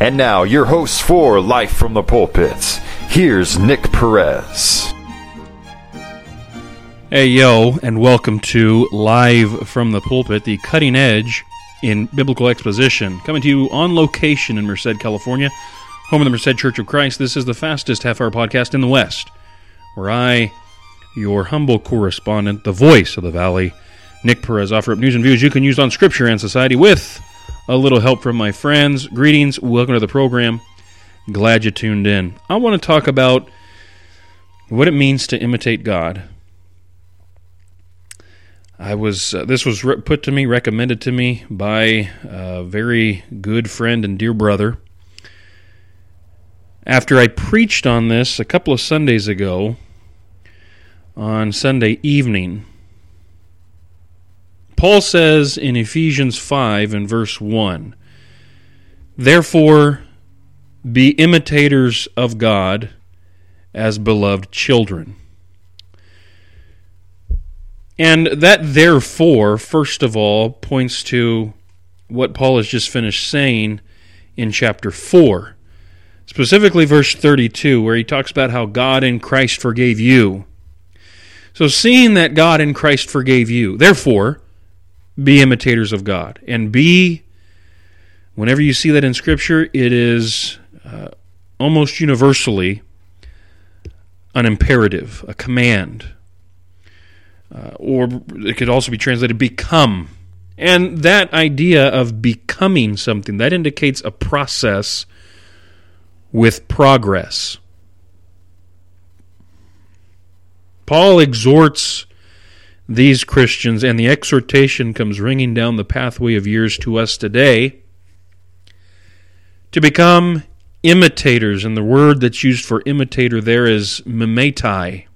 And now, your host for Life from the Pulpit, here's Nick Perez. Hey, yo, and welcome to Live from the Pulpit, the cutting edge in biblical exposition, coming to you on location in Merced, California, home of the Merced Church of Christ. This is the fastest half-hour podcast in the West, where I, your humble correspondent, the voice of the Valley, Nick Perez, offer up news and views you can use on Scripture and society with a little help from my friends. Greetings, welcome to the program. Glad you tuned in. I want to talk about what it means to imitate God. This was recommended to me by a very good friend and dear brother. After I preached on this a couple of Sundays ago, on Sunday evening, Paul says in Ephesians 5 and verse 1, "Therefore be imitators of God as beloved children." And that therefore, first of all, points to what Paul has just finished saying in chapter 4. Specifically verse 32, where he talks about how God in Christ forgave you. So seeing that God in Christ forgave you, therefore, be imitators of God. And be, whenever you see that in Scripture, it is almost universally an imperative, a command. Or it could also be translated become. And that idea of becoming something, that indicates a process with progress. Paul exhorts these Christians, and the exhortation comes ringing down the pathway of years to us today, to become imitators. And the word that's used for imitator there is mimetai.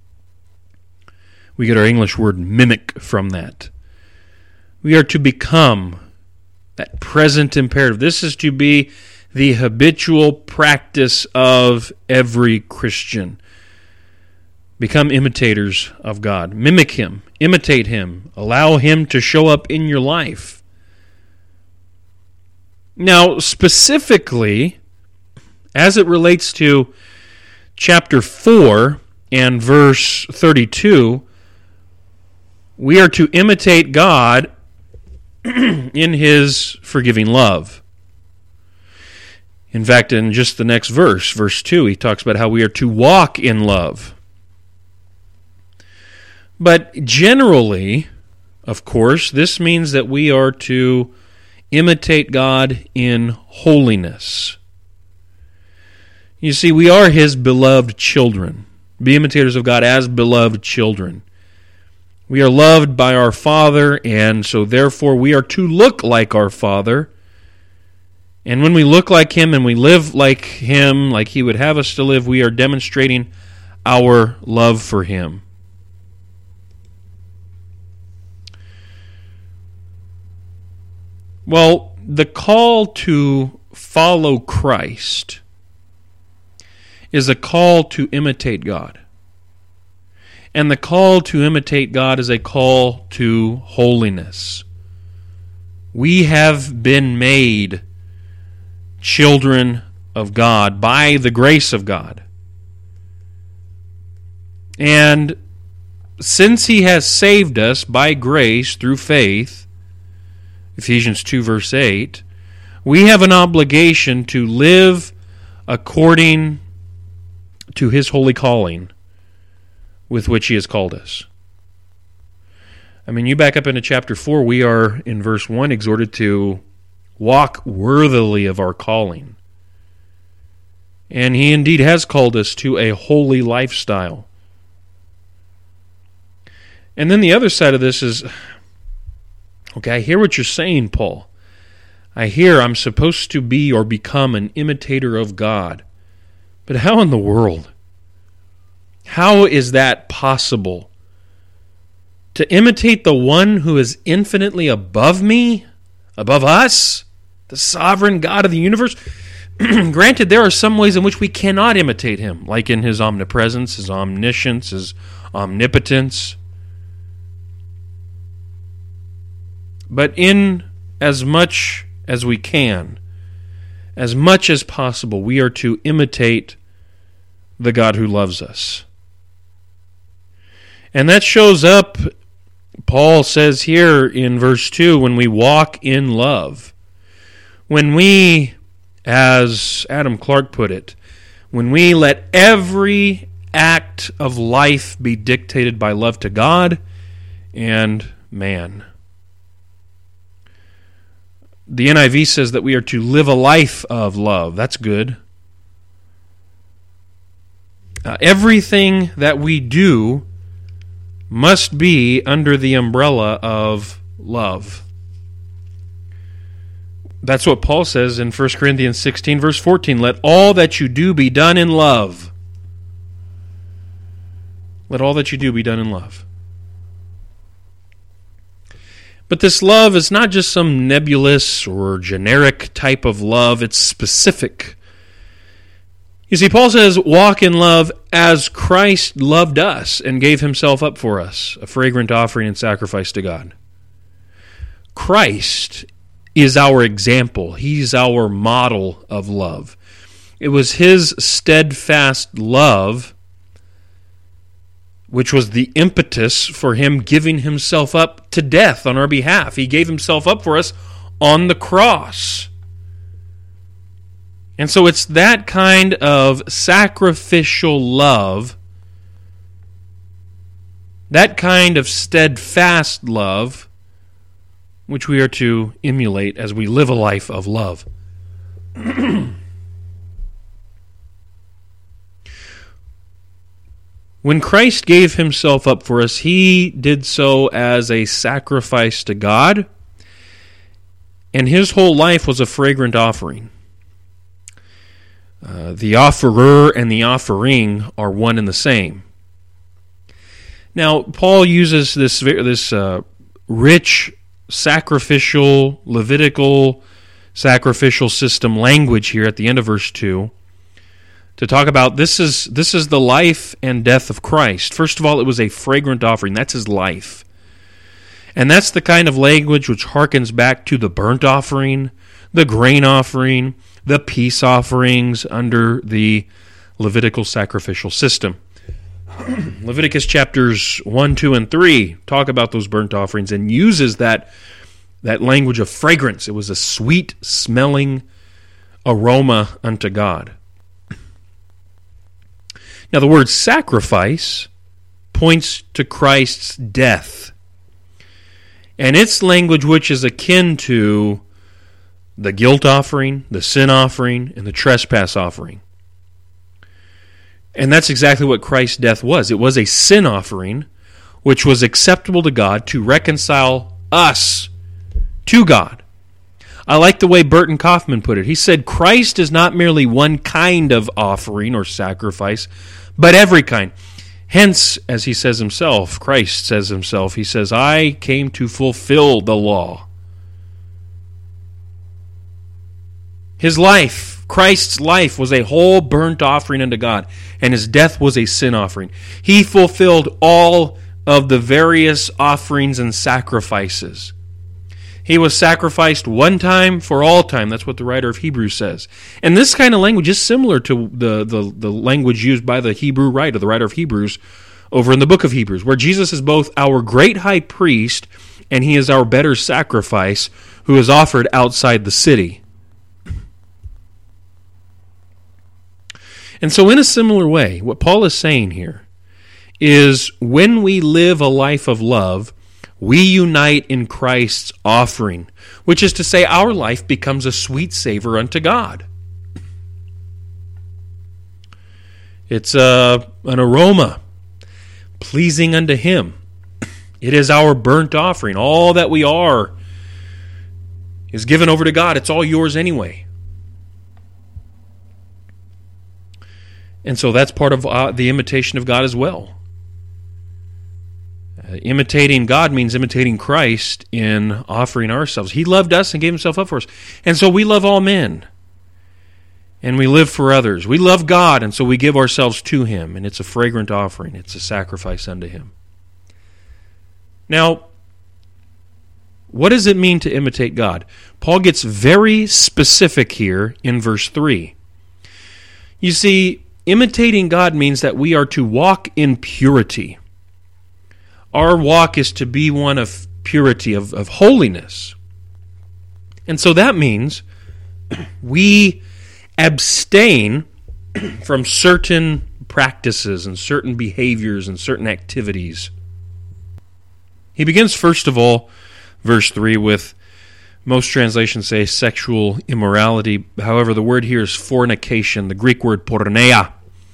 We get our English word mimic from that. We are to become that present imperative. This is to be the habitual practice of every Christian. Become imitators of God. Mimic Him. Imitate Him. Allow Him to show up in your life. Now, specifically, as it relates to chapter 4 and verse 32, we are to imitate God in His forgiving love. In fact, in just the next verse, verse 2, he talks about how we are to walk in love. But generally, of course, this means that we are to imitate God in holiness. You see, we are His beloved children. Be imitators of God as beloved children. We are loved by our Father, and so therefore we are to look like our Father. And when we look like Him and we live like Him, like He would have us to live, we are demonstrating our love for Him. Well, the call to follow Christ is a call to imitate God. And the call to imitate God is a call to holiness. We have been made children of God by the grace of God. And since He has saved us by grace through faith, Ephesians 2 verse 8, we have an obligation to live according to His holy calling with which He has called us. I mean, you back up into chapter 4, we are, in verse 1, exhorted to walk worthily of our calling. And He indeed has called us to a holy lifestyle. And then the other side of this is, okay, I hear what you're saying, Paul. I hear I'm supposed to be or become an imitator of God. But how in the world? How is that possible? To imitate the one who is infinitely above me, above us, the sovereign God of the universe? Granted, there are some ways in which we cannot imitate Him, like in His omnipresence, His omniscience, His omnipotence. But in as much as we can, as much as possible, we are to imitate the God who loves us. And that shows up, Paul says here in verse 2, when we walk in love. When we, as Adam Clarke put it, when we let every act of life be dictated by love to God and man. The NIV says that we are to live a life of love. That's good. Everything that we do must be under the umbrella of love. That's what Paul says in 1 Corinthians 16, verse 14. Let all that you do be done in love. Let all that you do be done in love. But this love is not just some nebulous or generic type of love. It's specific. You see, Paul says, walk in love as Christ loved us and gave himself up for us, a fragrant offering and sacrifice to God. Christ is our example. He's our model of love. It was his steadfast love which was the impetus for him giving himself up to death on our behalf. He gave himself up for us on the cross. And so it's that kind of sacrificial love, that kind of steadfast love, which we are to emulate as we live a life of love. When Christ gave himself up for us, he did so as a sacrifice to God, and his whole life was a fragrant offering. The offerer and the offering are one and the same. Now, Paul uses this rich sacrificial, Levitical sacrificial system language here at the end of verse 2 to talk about this is the life and death of Christ. First of all, it was a fragrant offering. That's his life. And that's the kind of language which harkens back to the burnt offering, the grain offering, the peace offerings under the Levitical sacrificial system. Leviticus chapters 1, 2, and 3 talk about those burnt offerings and uses that language of fragrance. It was a sweet-smelling aroma unto God. Now, the word sacrifice points to Christ's death. And it's language which is akin to the guilt offering, the sin offering, and the trespass offering. And that's exactly what Christ's death was. It was a sin offering which was acceptable to God to reconcile us to God. I like the way Burton Kaufman put it. He said, Christ is not merely one kind of offering or sacrifice, but every kind. Hence, as he says himself, Christ says himself, he says, I came to fulfill the law. His life, Christ's life, was a whole burnt offering unto God, and his death was a sin offering. He fulfilled all of the various offerings and sacrifices. He was sacrificed one time for all time. That's what the writer of Hebrews says. And this kind of language is similar to the language used by the Hebrew writer, the writer of Hebrews, over in the book of Hebrews, where Jesus is both our great high priest and he is our better sacrifice who is offered outside the city. And so in a similar way, what Paul is saying here is when we live a life of love, we unite in Christ's offering, which is to say our life becomes a sweet savor unto God. It's an aroma pleasing unto him. It is our burnt offering. All that we are is given over to God. It's all yours anyway. And so that's part of the imitation of God as well. Imitating God means imitating Christ in offering ourselves. He loved us and gave himself up for us. And so we love all men. And we live for others. We love God, and so we give ourselves to him. And it's a fragrant offering. It's a sacrifice unto him. Now, What does it mean to imitate God? Paul gets very specific here in verse 3. You see, imitating God means that we are to walk in purity. Our walk is to be one of purity, of holiness. And so that means we abstain from certain practices and certain behaviors and certain activities. He begins, first of all, verse 3 with, most translations say sexual immorality. However, the word here is fornication. The Greek word porneia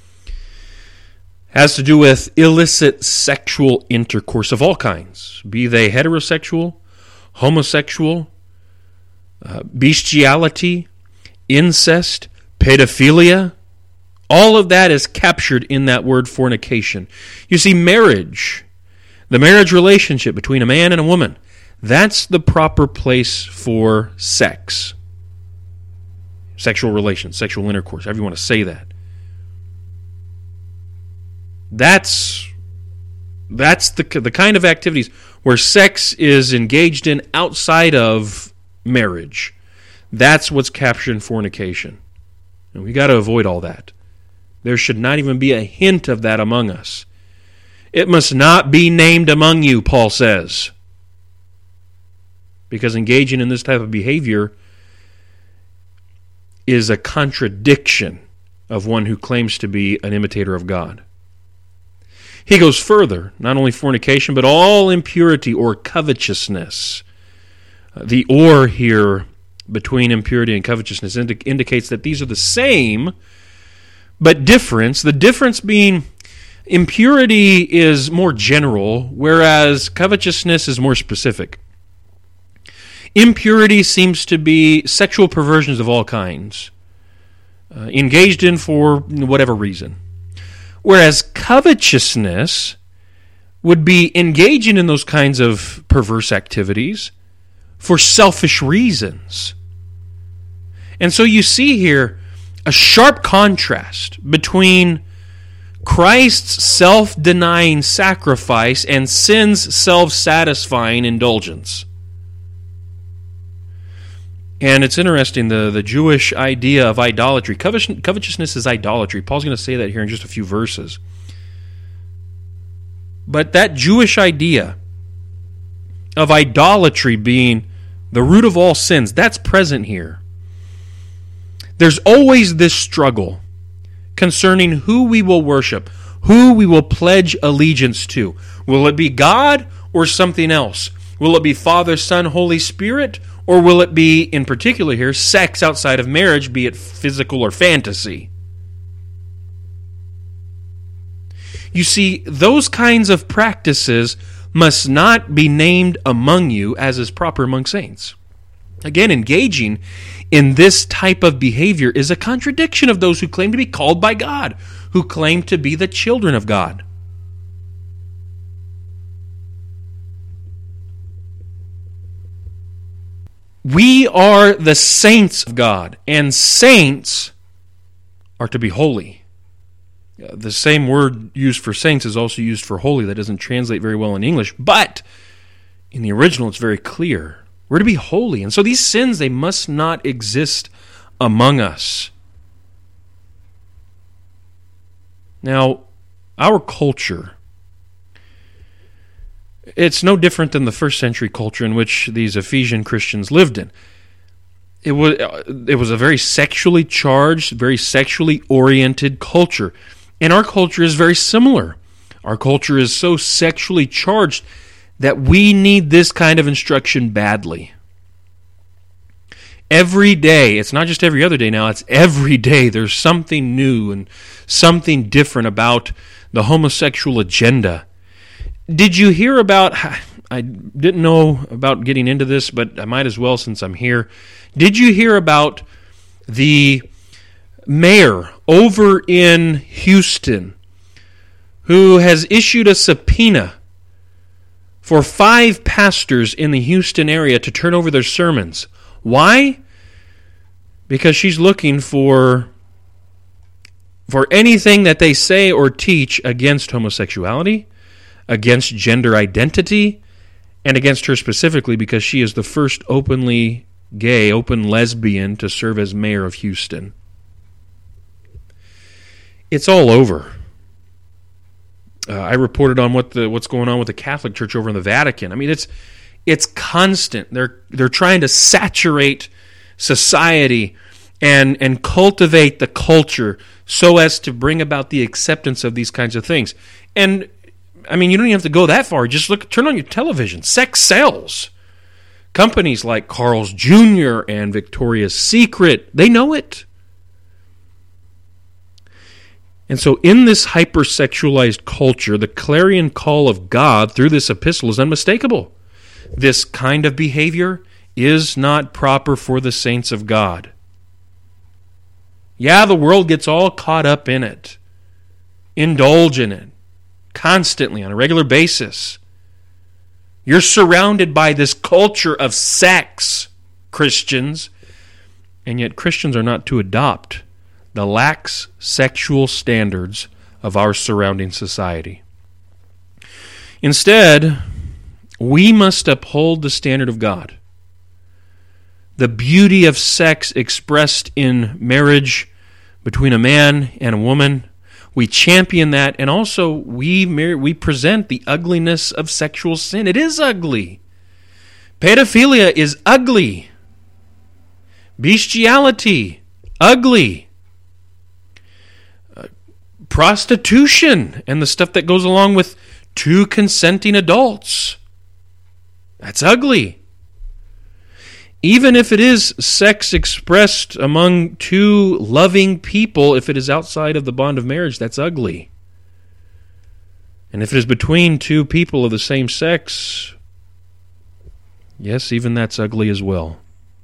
has to do with illicit sexual intercourse of all kinds, be they heterosexual, homosexual, bestiality, incest, pedophilia. All of that is captured in that word fornication. You see, marriage, the marriage relationship between a man and a woman, that's the proper place for sex. Sexual relations, sexual intercourse, however you want to say that. That's the kind of activities where sex is engaged in outside of marriage. That's what's captured in fornication. And we got to avoid all that. There should not even be a hint of that among us. It must not be named among you, Paul says. Because engaging in this type of behavior is a contradiction of one who claims to be an imitator of God. He goes further, not only fornication, but all impurity or covetousness. The or here between impurity and covetousness indicates that these are the same, but different. The difference being impurity is more general, whereas covetousness is more specific. Impurity seems to be sexual perversions of all kinds, engaged in for whatever reason. Whereas covetousness would be engaging in those kinds of perverse activities for selfish reasons. And so you see here a sharp contrast between Christ's self-denying sacrifice and sin's self-satisfying indulgence. And it's interesting, the Jewish idea of idolatry. Covetousness is idolatry. Paul's going to say that here in just a few verses. But that Jewish idea of idolatry being the root of all sins, that's present here. There's always this struggle concerning who we will worship, who we will pledge allegiance to. Will it be God or something else? Will it be Father, Son, Holy Spirit? Or will it be, in particular here, sex outside of marriage, be it physical or fantasy? You see, those kinds of practices must not be named among you as is proper among saints. Again, engaging in this type of behavior is a contradiction of those who claim to be called by God, who claim to be the children of God. We are the saints of God, and saints are to be holy. The same word used for saints is also used for holy. That doesn't translate very well in English, but in the original it's very clear. We're to be holy. And so these sins, they must not exist among us. Now, our culture, it's no different than the first century culture in which these Ephesian Christians lived in. It was a very sexually charged, very sexually oriented culture. And our culture is very similar. Our culture is so sexually charged that we need this kind of instruction badly. Every day, it's not just every other day now, it's every day there's something new and something different about the homosexual agenda. Did you hear about, I didn't know about getting into this, but I might as well since I'm here. Did you hear about the mayor over in Houston who has issued a subpoena for 5 pastors in the Houston area to turn over their sermons? Why? Because she's looking for anything that they say or teach against homosexuality, against gender identity, and against her specifically because she is the first openly gay, open lesbian to serve as mayor of Houston. It's all over. I reported on what's going on with the Catholic Church over in the Vatican. I mean, it's constant. They're trying to saturate society and cultivate the culture so as to bring about the acceptance of these kinds of things. And I mean, you don't even have to go that far. Just turn on your television. Sex sells. Companies like Carl's Jr. and Victoria's Secret, they know it. And so in this hypersexualized culture, the clarion call of God through this epistle is unmistakable. This kind of behavior is not proper for the saints of God. Yeah, the world gets all caught up in it, indulge in it, constantly on a regular basis. You're surrounded by this culture of sex, Christians, and yet Christians are not to adopt the lax sexual standards of our surrounding society. Instead, we must uphold the standard of God. The beauty of sex expressed in marriage between a man and a woman, we champion that, and also we present the ugliness of sexual sin. It is ugly. Pedophilia is ugly. Bestiality, ugly. Prostitution and the stuff that goes along with two consenting adults, that's ugly. Even if it is sex expressed among two loving people, if it is outside of the bond of marriage, that's ugly. And if it is between two people of the same sex, yes, even that's ugly as well.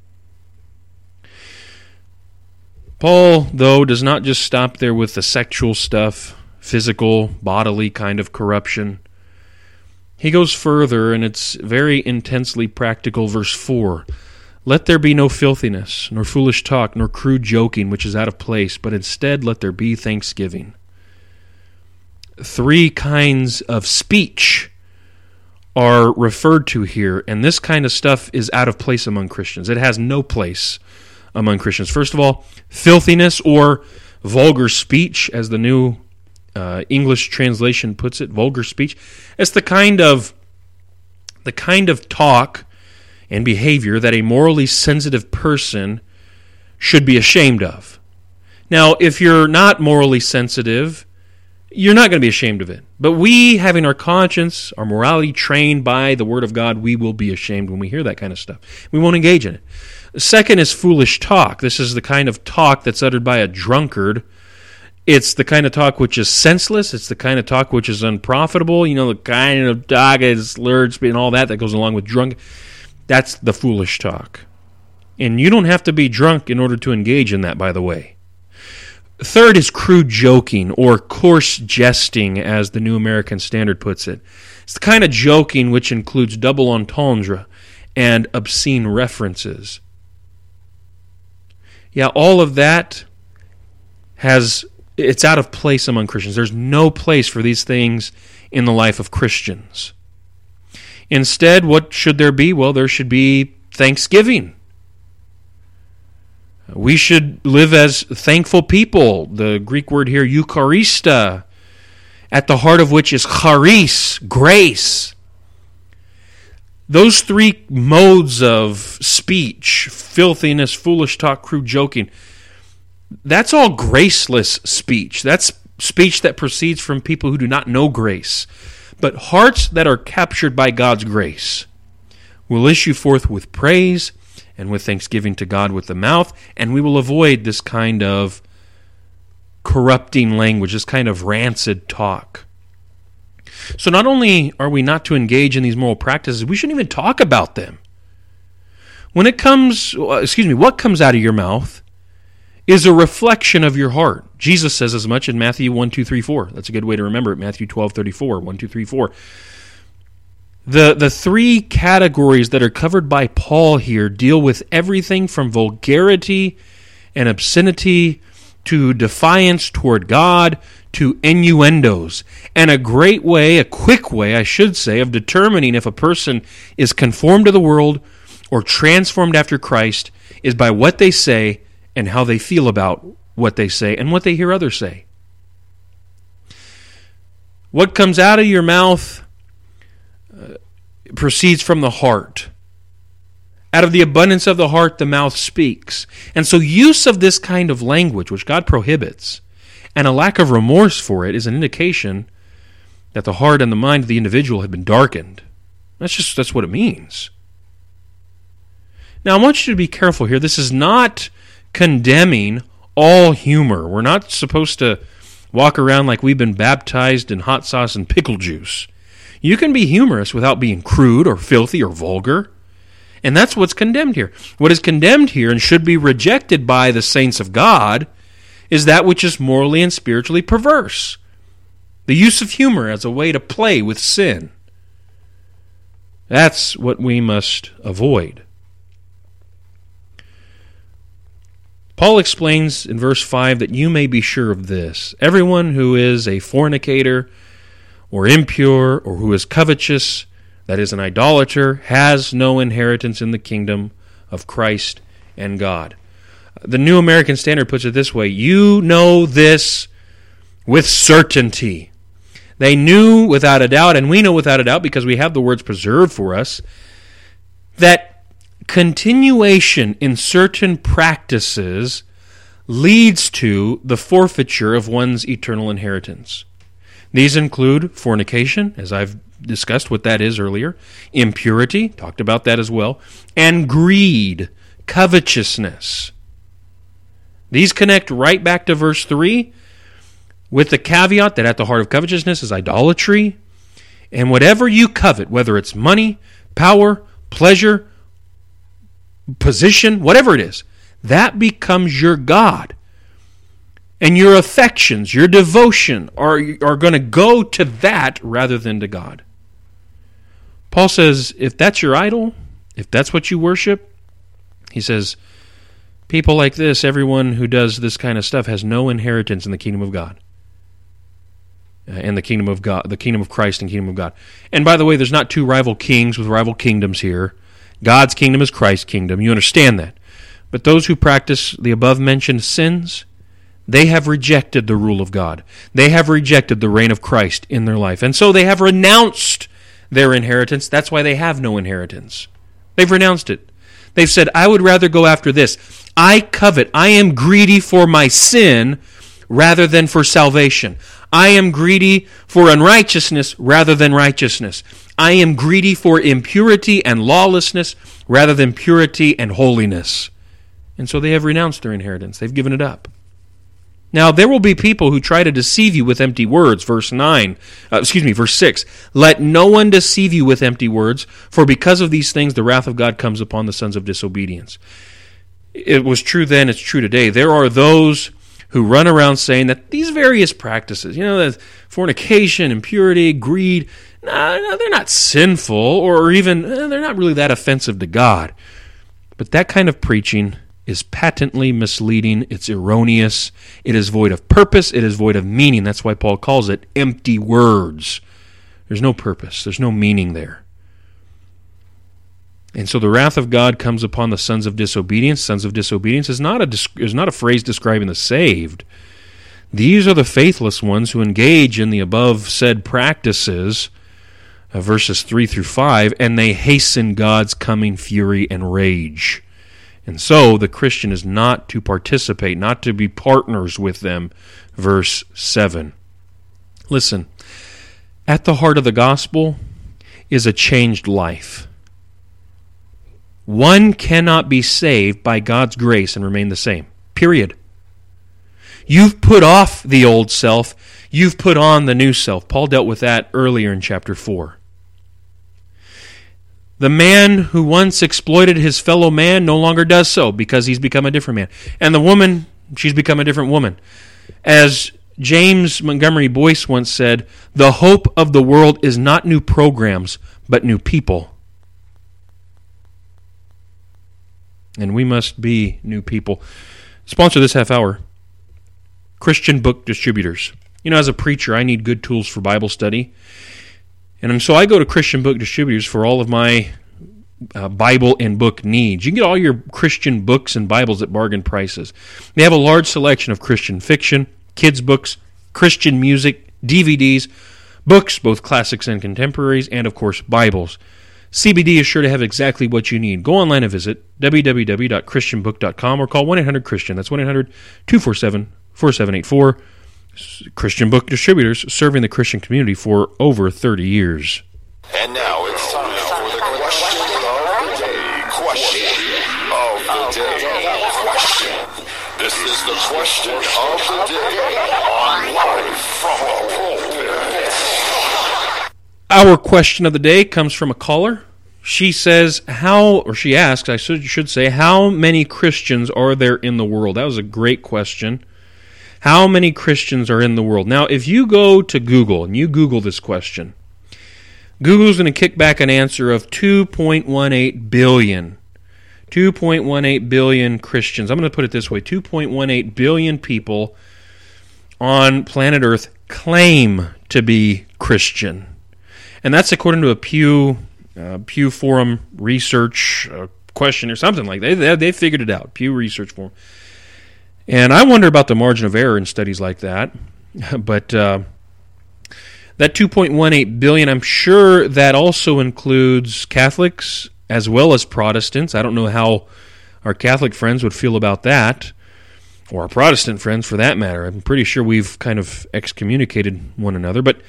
Paul, though, does not just stop there with the sexual stuff, physical, bodily kind of corruption. He goes further, and it's very intensely practical. Verse 4, "Let there be no filthiness, nor foolish talk, nor crude joking, which is out of place, but instead let there be thanksgiving." Three kinds of speech are referred to here, and this kind of stuff is out of place among Christians. It has no place among Christians. First of all, filthiness or vulgar speech, as the New English translation puts it, vulgar speech. It's the kind of talk and behavior that a morally sensitive person should be ashamed of. Now, if you're not morally sensitive, you're not going to be ashamed of it. But we, having our conscience, our morality trained by the Word of God, we will be ashamed when we hear that kind of stuff. We won't engage in it. The second is foolish talk. This is the kind of talk that's uttered by a drunkard. It's the kind of talk which is senseless. It's the kind of talk which is unprofitable. You know, the kind of talk is slurred and all that goes along with drunk. That's the foolish talk. And you don't have to be drunk in order to engage in that, by the way. Third is crude joking or coarse jesting, as the New American Standard puts it. It's the kind of joking which includes double entendre and obscene references. Yeah, all of that it's out of place among Christians. There's no place for these things in the life of Christians. Instead, what should there be? Well, there should be thanksgiving. We should live as thankful people. The Greek word here, eucharista, at the heart of which is charis, grace. Those three modes of speech, filthiness, foolish talk, crude joking, that's all graceless speech. That's speech that proceeds from people who do not know grace. But hearts that are captured by God's grace will issue forth with praise and with thanksgiving to God with the mouth, and we will avoid this kind of corrupting language, this kind of rancid talk. So not only are we not to engage in these moral practices, we shouldn't even talk about them. What comes out of your mouth is a reflection of your heart. Jesus says as much in Matthew 1, 2, 3, 4. That's a good way to remember it, Matthew 12:34, 1, 2, 3, 4. The three categories that are covered by Paul here deal with everything from vulgarity and obscenity to defiance toward God, to innuendos. And a great way, a quick way, I should say, of determining if a person is conformed to the world or transformed after Christ is by what they say and how they feel about what they say and what they hear others say. What comes out of your mouth proceeds from the heart. Out of the abundance of the heart, the mouth speaks. And so use of this kind of language, which God prohibits, and a lack of remorse for it is an indication that the heart and the mind of the individual have been darkened. That's what it means. Now, I want you to be careful here. This is not condemning all humor. We're not supposed to walk around like we've been baptized in hot sauce and pickle juice. You can be humorous without being crude or filthy or vulgar. And that's what's condemned here. What is condemned here and should be rejected by the saints of God is that which is morally and spiritually perverse. The use of humor as a way to play with sin. That's what we must avoid. Paul explains in verse 5 that you may be sure of this. Everyone who is a fornicator or impure or who is covetous, that is an idolater, has no inheritance in the kingdom of Christ and God. The New American Standard puts it this way: you know this with certainty. They knew without a doubt, and we know without a doubt because we have the words preserved for us, that continuation in certain practices leads to the forfeiture of one's eternal inheritance. These include fornication, as I've discussed what that is earlier, impurity, talked about that as well, and greed, covetousness. These connect right back to verse 3 with the caveat that at the heart of covetousness is idolatry, and whatever you covet, whether it's money, power, pleasure, position, whatever it is, that becomes your God. And your affections, your devotion are going to go to that rather than to God. Paul says, if that's your idol, if that's what you worship, he says, people like this, everyone who does this kind of stuff has no inheritance in the kingdom of God. And the kingdom of God, the kingdom of Christ and kingdom of God. And by the way, there's not two rival kings with rival kingdoms here. God's kingdom is Christ's kingdom. You understand that. But those who practice the above-mentioned sins, they have rejected the rule of God. They have rejected the reign of Christ in their life. And so they have renounced their inheritance. That's why they have no inheritance. They've renounced it. They've said, I would rather go after this. I covet. I am greedy for my sin rather than for salvation. I am greedy for unrighteousness rather than righteousness. I am greedy for impurity and lawlessness rather than purity and holiness. And so they have renounced their inheritance. They've given it up. Now, there will be people who try to deceive you with empty words. Verse 6. Let no one deceive you with empty words, for because of these things the wrath of God comes upon the sons of disobedience. It was true then, it's true today. There are those who run around saying that these various practices, the fornication, impurity, greed, no, they're not sinful, or even they're not really that offensive to God. But that kind of preaching is patently misleading. It's erroneous. It is void of purpose. It is void of meaning. That's why Paul calls it empty words. There's no purpose. There's no meaning there. And so the wrath of God comes upon the sons of disobedience. Sons of disobedience is not a phrase describing the saved. These are the faithless ones who engage in the above said practices, verses 3 through 5, and they hasten God's coming fury and rage. And so the Christian is not to participate, not to be partners with them. Verse 7. Listen, at the heart of the gospel is a changed life. One cannot be saved by God's grace and remain the same. Period. You've put off the old self. You've put on the new self. Paul dealt with that earlier in chapter 4. The man who once exploited his fellow man no longer does so because he's become a different man. And the woman, she's become a different woman. As James Montgomery Boyce once said, the hope of the world is not new programs, but new people. And we must be new people. Sponsor this half hour. Christian Book Distributors. You know, as a preacher, I need good tools for Bible study. And so I go to Christian Book Distributors for all of my Bible and book needs. You can get all your Christian books and Bibles at bargain prices. They have a large selection of Christian fiction, kids' books, Christian music, DVDs, books, both classics and contemporaries, and, of course, Bibles. CBD is sure to have exactly what you need. Go online and visit www.christianbook.com or call 1-800-CHRISTIAN. That's 1-800-247-4784. Christian Book Distributors, serving the Christian community for over 30 years. And now it's time for the question of the day. This is the question of the day on Live from the Pulpit. Our question of the day comes from a caller. She says, she asks, I should say, how many Christians are there in the world? That was a great question. How many Christians are in the world? Now, if you go to Google and you Google this question, Google's going to kick back an answer of 2.18 billion. 2.18 billion Christians. I'm going to put it this way. 2.18 billion people on planet Earth claim to be Christian. And that's according to a Pew Forum research question or something like that. They figured it out. Pew Research Forum. And I wonder about the margin of error in studies like that. But that 2.18 billion, I'm sure that also includes Catholics as well as Protestants. I don't know how our Catholic friends would feel about that, or our Protestant friends for that matter. I'm pretty sure we've kind of excommunicated one another. But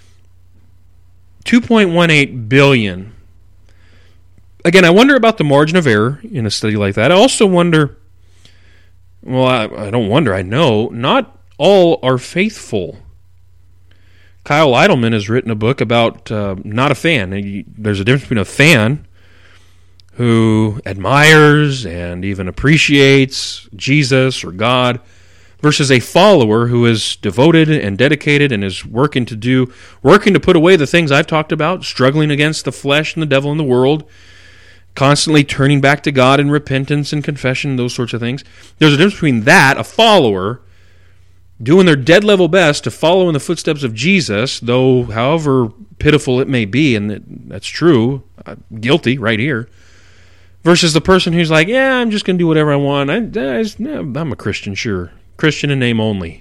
2.18 billion. Again, I wonder about the margin of error in a study like that. I also wonder, well, I don't wonder, I know, not all are faithful. Kyle Idleman has written a book about not a fan. There's a difference between a fan who admires and even appreciates Jesus or God versus a follower who is devoted and dedicated and is working to put away the things I've talked about, struggling against the flesh and the devil in the world, constantly turning back to God in repentance and confession, those sorts of things. There's a difference between that, a follower doing their dead level best to follow in the footsteps of Jesus, though however pitiful it may be, and that's true, guilty right here, versus the person who's like, yeah, I'm just going to do whatever I want. I'm a Christian, sure. Christian in name only.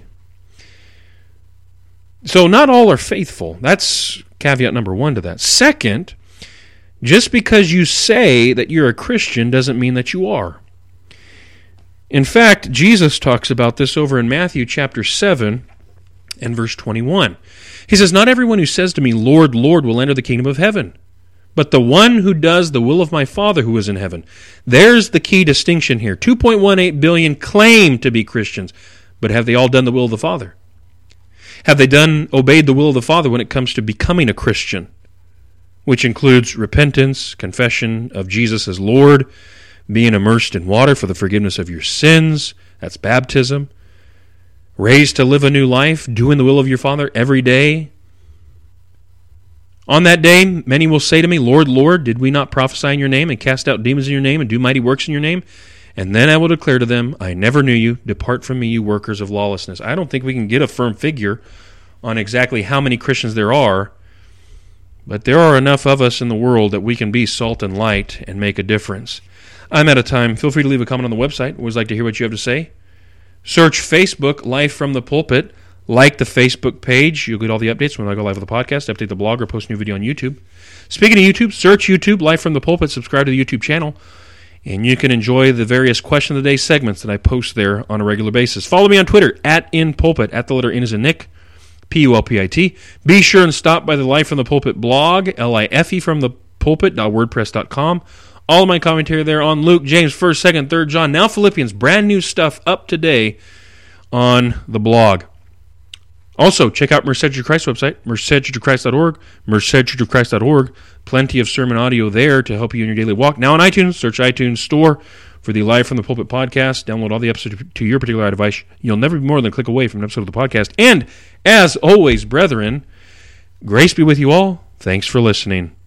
So not all are faithful. That's caveat number one to that. Second, just because you say that you're a Christian doesn't mean that you are. In fact, Jesus talks about this over in Matthew chapter 7 and verse 21. He says, not everyone who says to me, Lord, Lord, will enter the kingdom of heaven, but the one who does the will of my Father who is in heaven. There's the key distinction here. 2.18 billion claim to be Christians, but have they all done the will of the Father? Have they obeyed the will of the Father when it comes to becoming a Christian, which includes repentance, confession of Jesus as Lord, being immersed in water for the forgiveness of your sins, that's baptism, raised to live a new life, doing the will of your Father every day? On that day, many will say to me, Lord, Lord, did we not prophesy in your name and cast out demons in your name and do mighty works in your name? And then I will declare to them, I never knew you. Depart from me, you workers of lawlessness. I don't think we can get a firm figure on exactly how many Christians there are, but there are enough of us in the world that we can be salt and light and make a difference. I'm out of time. Feel free to leave a comment on the website. Always like to hear what you have to say. Search Facebook, Live from the Pulpit. Like the Facebook page. You'll get all the updates when I go live with the podcast, update the blog, or post a new video on YouTube. Speaking of YouTube, search YouTube, Live from the Pulpit. Subscribe to the YouTube channel, and you can enjoy the various Question of the Day segments that I post there on a regular basis. Follow me on Twitter, @InPulpit, at the letter N as in Nick, Pulpit. Be sure and stop by the Live from the Pulpit blog, LIFE from the pulpit.wordpress.com. All of my commentary there on Luke, James, 1st, 2nd, 3rd John, now Philippians, brand new stuff up today on the blog. Also, check out Merced Church of Christ website, mercedchurchofchrist.org, mercedchurchofchrist.org. Plenty of sermon audio there to help you in your daily walk. Now on iTunes, search iTunes Store for the Live from the Pulpit podcast. Download all the episodes to your particular device. You'll never be more than a click away from an episode of the podcast. And, as always, brethren, grace be with you all. Thanks for listening.